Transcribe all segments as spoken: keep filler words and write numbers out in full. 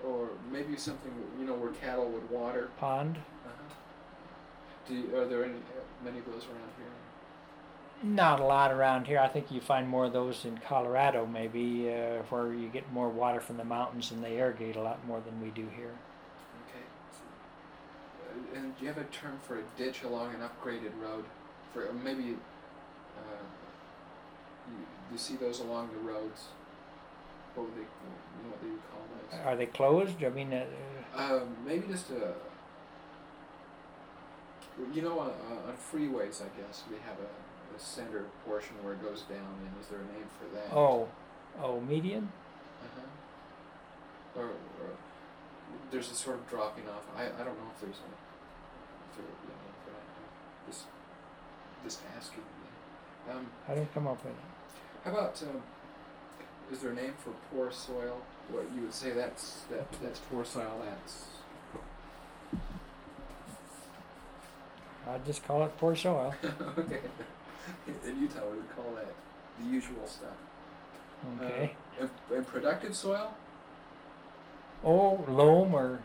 or maybe something, you know, where cattle would water. Pond. Uh-huh. Do you, are there any many of those around here? Not a lot around here. I think you find more of those in Colorado, maybe, uh, where you get more water from the mountains and they irrigate a lot more than we do here. Okay. Uh, and do you have a term for a ditch along an upgraded road? For uh, maybe, uh, you, you see those along the roads. What would they, you know, what they would call those? Are they closed? I mean, uh, Um, maybe just a. You know, on, on freeways, I guess we have a. The center portion where it goes down, and is there a name for that? oh, oh, median? Uh-huh. Or, or there's a sort of dropping off. I, I don't know if there's a, if there would be a name for that. I'm just, just asking. Um, I didn't come up with it. how about, um, is there a name for poor soil? What you would say that's, that, that's poor soil, that's... I'd just call it poor soil. Okay. In Utah, we would call that the usual stuff. Okay. Uh, and, and productive soil? Oh, loam or...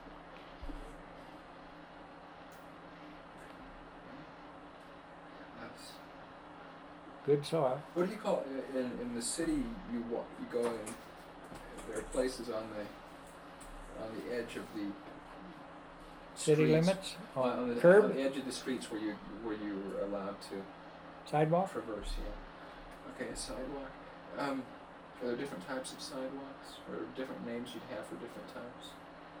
That's, good soil. what do you call it? In, in the city, you walk, you go in, there are places on the, on the edge of the City streets, limits? on, on, the, curb? on the edge of the streets where you, where you're allowed to Sidewalk? traverse, yeah. Okay, a sidewalk. Um, are there different types of sidewalks, or different names you'd have for different types?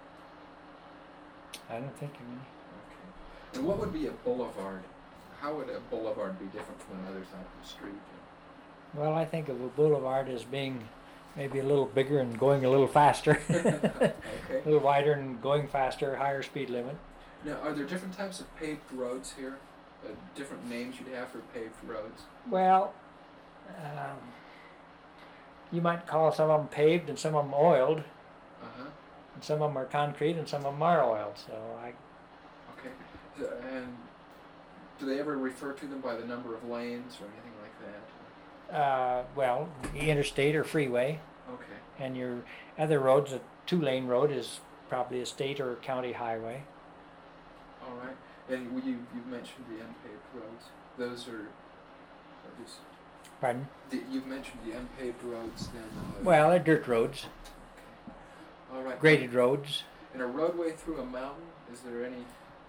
I don't think of any. Okay. And what would be a boulevard? How would a boulevard be different from another type of street? Well, I think of a boulevard as being maybe a little bigger and going a little faster. Okay. A little wider and going faster, higher speed limit. Now, are there different types of paved roads here? Uh, different names you'd have for paved roads? Well, um, you might call some of them paved and some of them oiled. Uh-huh. And some of them are concrete and some of them are oiled. So I. Okay. So, and do they ever refer to them by the number of lanes or anything like that? Uh, well, the interstate or freeway, Okay. and your other roads, a two-lane road is probably a state or county highway. All right. And you you mentioned the unpaved roads. Those are, are just, Pardon? the, you've mentioned the unpaved roads. Then. Uh, Well, they're dirt roads, okay. All right. graded roads. In a roadway through a mountain, is there any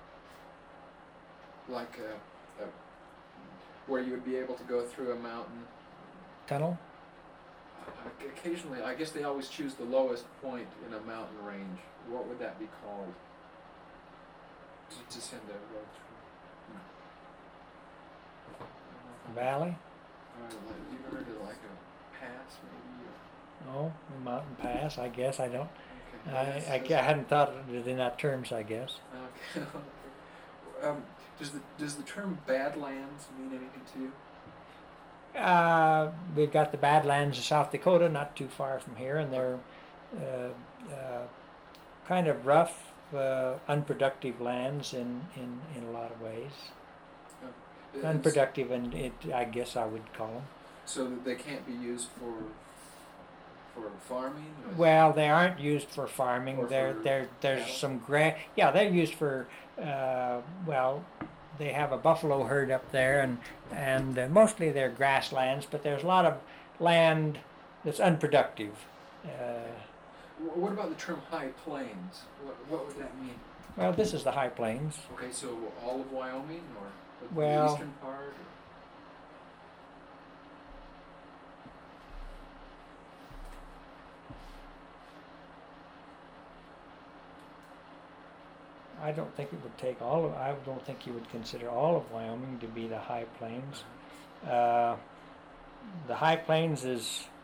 like a, a where you would be able to go through a mountain? Tunnel? Uh, occasionally, I guess they always choose the lowest point in a mountain range. What would that be called? To, to send a road through. Valley? Or like, you ever heard of like a pass, maybe? Oh, a mountain pass, I guess. I don't. Okay. I, That's- I, that's- I hadn't thought of it in that terms, I guess. Okay. um, does the does the term Badlands mean anything to you? Uh, we've got the Badlands of South Dakota, not too far from here, and they're uh, uh, kind of rough, uh, unproductive lands in, in, in a lot of ways. It's- Unproductive, and it I guess I would call them. So that they can't be used for for farming. Or Well, they aren't used for farming. Or There, for there, there's cattle? some gra. Yeah, they're used for. Uh, well, they have a buffalo herd up there, and and uh, mostly they're grasslands. But there's a lot of land that's unproductive. Uh, Wh- What about the term high plains? What what would that mean? well, this is the high plains. Okay, so all of Wyoming or the Well- eastern part? Or? I don't think it would take all of. I don't think you would consider all of Wyoming to be the high plains. Uh, the high plains is